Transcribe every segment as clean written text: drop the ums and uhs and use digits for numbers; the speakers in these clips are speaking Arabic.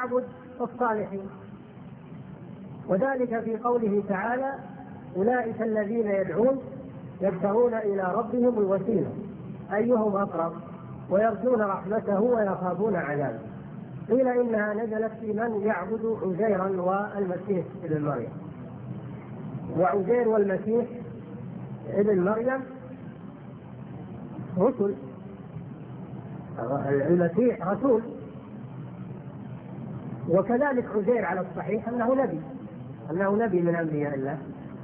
يعبد الصالحين. وذلك في قوله تعالى: أولئك الذين يدعون يبتغون إلى ربهم الوسيلة أيهم أقرب ويرجون رحمته ويخافون عذابه. قيل إنها نزلت في من يعبد عزيرا والمسيح ابن مريم. وعزير والمسيح ابن مريم رسل، المسيح رسول، وكذلك عزير على الصحيح أنه نبي من أنبياء الله.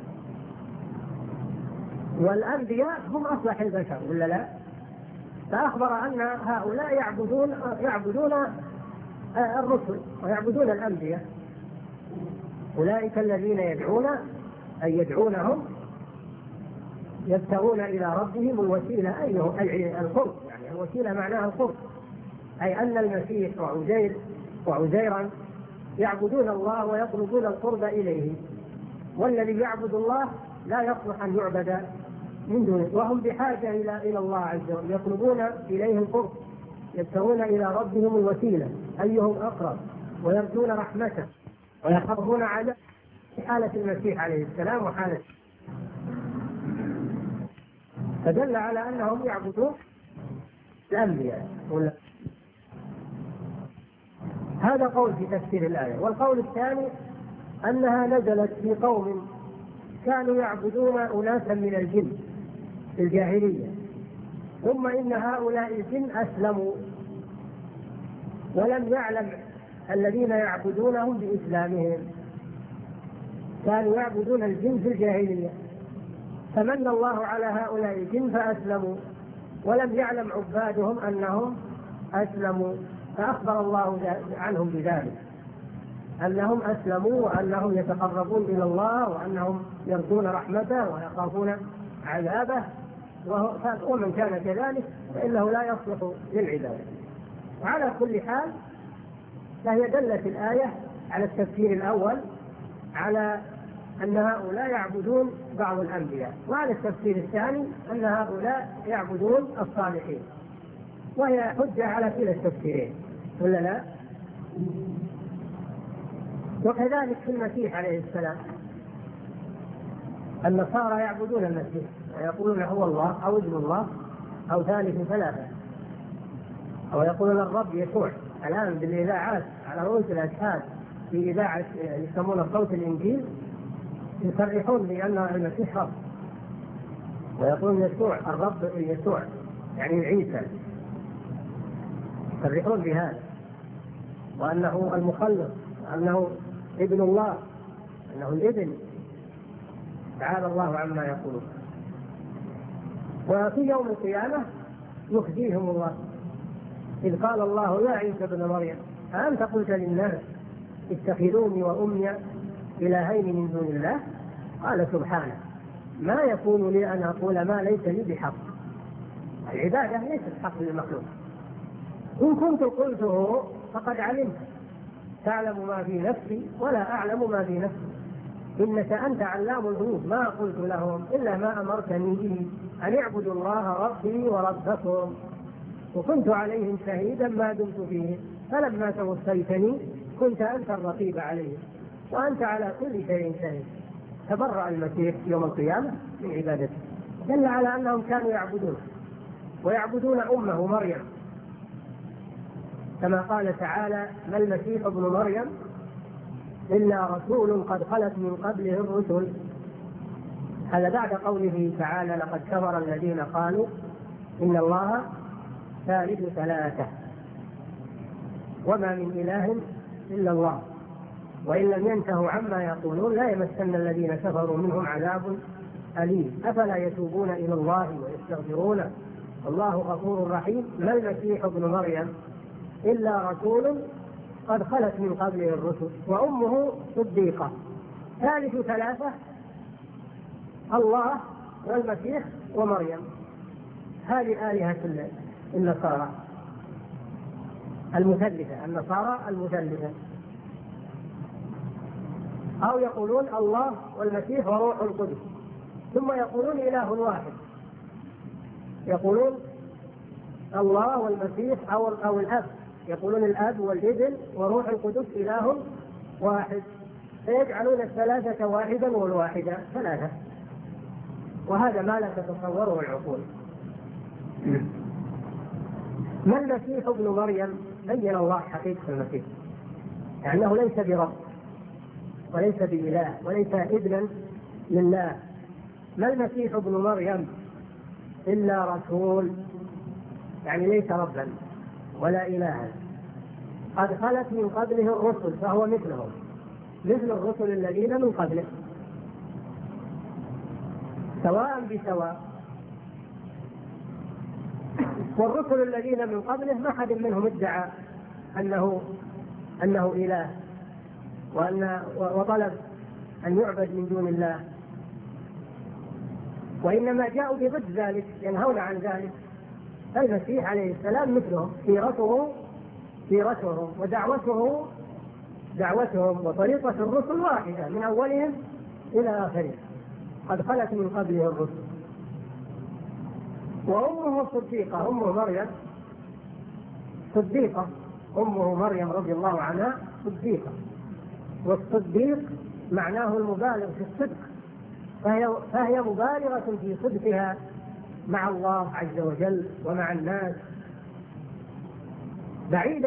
والأنبياء هم أصلح البشر ولا لا؟ فأخبر أن هؤلاء يعبدون الرسل ويعبدون الأنبياء. أولئك الذين يدعون أي يدعونهم يبتغون إلى ربهم الوسيلة أي القرب، يعني الوسيلة معناها القرب، أي أن المسيح وعزيرا يعبدون الله ويطلبون القرب إليه، والذي يعبد الله لا يصلح أن يعبد من دونه، وهم بحاجة إلى الله عز وجل، يطلبون إليه القرب، يبتغون إلى ربهم الوسيلة أيهم أقرب ويرجون رحمته ويخافون عذابه، في حالة المسيح عليه السلام وحالة. فدل على أنهم يعبدون الأنبياء. هذا قول في تفسير الآية. والقول الثاني أنها نزلت في قوم كانوا يعبدون أناسا من الجن في الجاهلية، ثم إن هؤلاء الجن أسلموا ولم يعلم الذين يعبدونهم بإسلامهم، كانوا يعبدون الجن في الجاهلية، فمن الله على هؤلاء الجن فأسلموا، ولم يعلم عبادهم أنهم أسلموا، فأخبر الله عنهم بذلك أنهم أسلموا وأنهم يتقربون إلى الله وأنهم يرجون رحمته ويخافون عذابه، ومن كان كذلك فإنه لا يصلح للعبادة. وعلى كل حال فهي دلت الآية على التفسير الأول على أن هؤلاء يعبدون بعض الأنبياء، وعلى التفسير الثاني أن هؤلاء يعبدون الصالحين، وهي حجة على كلا التفسيرين ولا لا؟ وكذلك في المسيح عليه السلام النصارى يعبدون المسيح ويقولون هو الله أو ابن الله أو ثالث ثلاثة، أو يقولون الرب يسوع. الآن بالإذاعات على رؤوس الأشهاد في إذاعة يسمون صوت الإنجيل يصرحون بأن المسيح رب، ويقولون يسوع الرب يسوع يعني عيسى، يصرحون بهذا، وأنه المخلص، وأنه ابن الله، أنه الابن، تعالى الله عما يقولون. وفي يوم القيامة يخزيهم الله، إذ قال الله يا عيسى ابن مريم أأنت قلت للناس اتخذوني وأمي إلهين من دون الله؟ قال سبحانه ما يكون لي أن أقول ما ليس لي بحق. العبادة ليست حق للمخلوق، إن كنت قلته فقد علمت، تعلم ما في نفسي ولا أعلم ما في نفسي، إنك أنت علام الغيوب، ما قلت لهم إلا ما أمرتني به أن اعبدوا الله ربي وربكم، وكنت عليهم شهيدا ما دمت فيهم، فلما توفيتني كنت أنت الرقيب عليهم وأنت على كل شيء شهيد. تبرأ المسيح يوم القيامة من عبادته، دل على أنهم كانوا يعبدون ويعبدون أمه مريم، كما قال تعالى ما المسيح ابن مريم إلا رسول قد خلت من قبله الرسل. هذا بعد قوله تعالى لقد كفر الذين قالوا إن الله ثالث ثلاثة وما من إله إلا الله وإن لم ينتهوا عما يقولون لا يمسن الذين كفروا منهم عذاب أليم أفلا يتوبون إلى الله ويستغفرونه والله غفور رحيم. ما المسيح ابن مريم إلا رسول قد خلت من قبله الرسل وأمه صديقة. ثالث ثلاثة الله والمسيح ومريم، هذه آلهة النصارى المثلثة، النصارى المثلثة. أو يقولون الله والمسيح وروح القدس، ثم يقولون إله واحد، يقولون الله والمسيح أو الأب يقولون الأب والابن وروح القدس إله واحد، فيجعلون الثلاثة واحدا والواحدة ثلاثة، وهذا ما لا تتصوره العقول. ما المسيح ابن مريم؟ بين الله حقيقة المسيح، لأنه ليس برب وليس بإله وليس ابنا لله. ما المسيح ابن مريم إلا رسول، يعني ليس ربا ولا إلها، قد خلت من قبله الرسل فهو مثلهم، مثل الرسل الذين من قبله سواء بسواء. والرسل الذين من قبله ما حد منهم ادعى أنه إله وطلب أن يعبد من دون الله، وإنما جاءوا بضد ذلك ينهون عن ذلك. المسيح عليه السلام مثلهم، سيرتهم ودعوتهم وطريقة الرسل واحدة من أولهم إلى آخرهم، قد خلت من قبله الرسل. وأمه صديقة، أمه مريم صديقة، أمه مريم رضي الله عنها صديقة، والصديق معناه المبالغ في الصدق، فهي مبالغة في صدقها مع الله عز وجل ومع الناس، بعيدة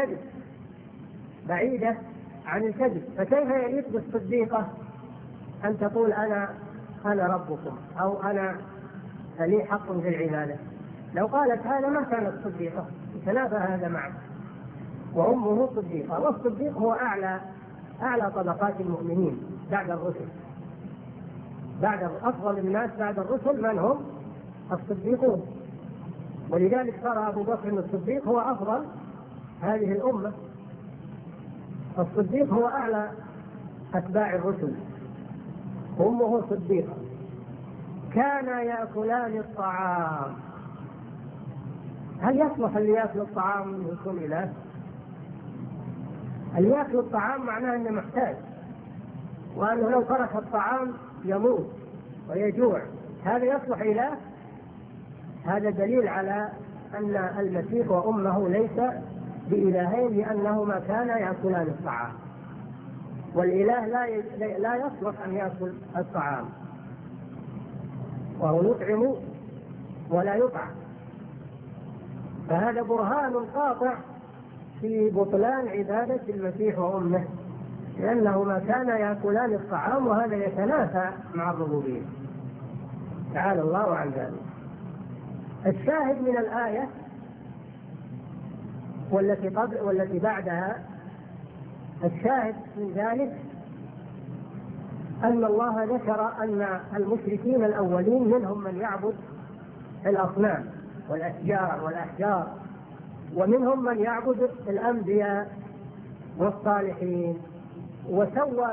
عن الكذب. فكيف يليق بالصديقة أن تقول أنا ربكم أو أنا لي حق في العبادة؟ لو قالت هذا ما كانت صديقة، تنافى هذا معه. وأمه صديقة، والصديق هو أعلى طبقات المؤمنين بعد الرسل، بعد أفضل الناس بعد الرسل من هم؟ الصديقون. ولذلك صار أبو بكر الصديق هو أفضل هذه الأمة. الصديق هو أعلى أتباع الرسل. أمه صديقة. كانا يأكلان الطعام. هل يصلح اللي يأكل الطعام أنه يكون إله؟ اللي يأكل الطعام معناه أنه محتاج، وأنه لو ترك الطعام يموت ويجوع، هذا يصلح إله؟ هذا دليل على أن المسيح وأمه ليس بإلهين، لأنهما كانا يأكلان الطعام، والإله لا يصلح أن يأكل الطعام، وهو يطعم ولا يطعم. فهذا برهان قاطع في بطلان عبادة المسيح وأمه، لأنهما كانا يأكلان الطعام، وهذا يتنافى مع الربوبية، تعالى الله عن ذلك. الشاهد من الآية والتي قبل والتي بعدها، الشاهد من ذلك أن الله ذكر أن المشركين الأولين منهم من يعبد الأصنام والأحجار، ومنهم من يعبد الأنبياء والصالحين، وسوى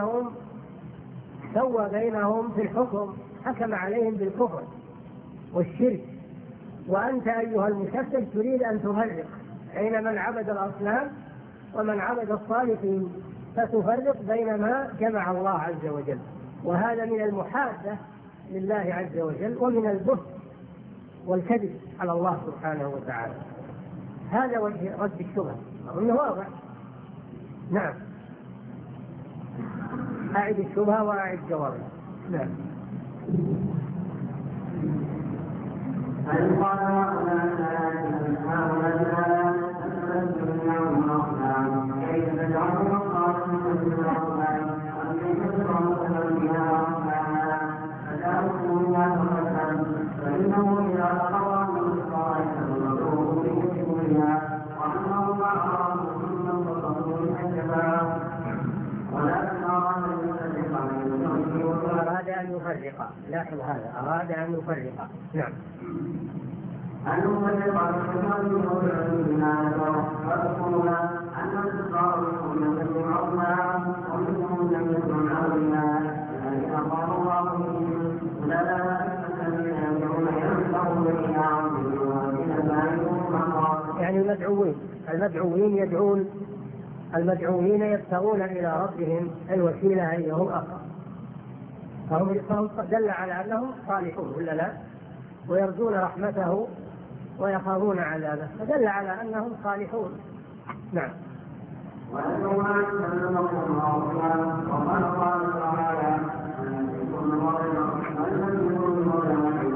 بينهم في الحكم، حكم عليهم بالكفر والشرك. وأنت أيها المشكك تريد أن تفرق بين من عبد الأصنام ومن عبد الصالحين، فتفرق بين ما جمع الله عز وجل، وهذا من المحادة لله عز وجل، ومن البهت والكذب على الله سبحانه وتعالى. هذا وجه رد الشبهة، أظنه واضح. نعم، أعد الشبهة وأعد جوابها. نعم. أراد أن يفرق، لاحظ هذا، أراد أن يفرق. نعم. يعني المدعوين يبتغون إلى ربهم الوسيلة أيهم أقرب، فهم دل على أنهم صالحون ولا لا، ويرجون رحمته ويخافون عذابه، فدل على أنهم صالحون. نعم. ويوم يسلمكم ربنا وقد قال تعالى الذي كل مريم الذي كل مريم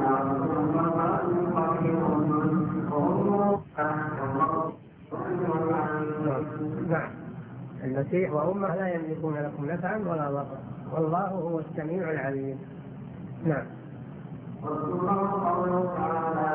نعم. المسيح وأمه لا يملكون لكم نفعا ولا ضرا والله هو السميع العليم. نعم.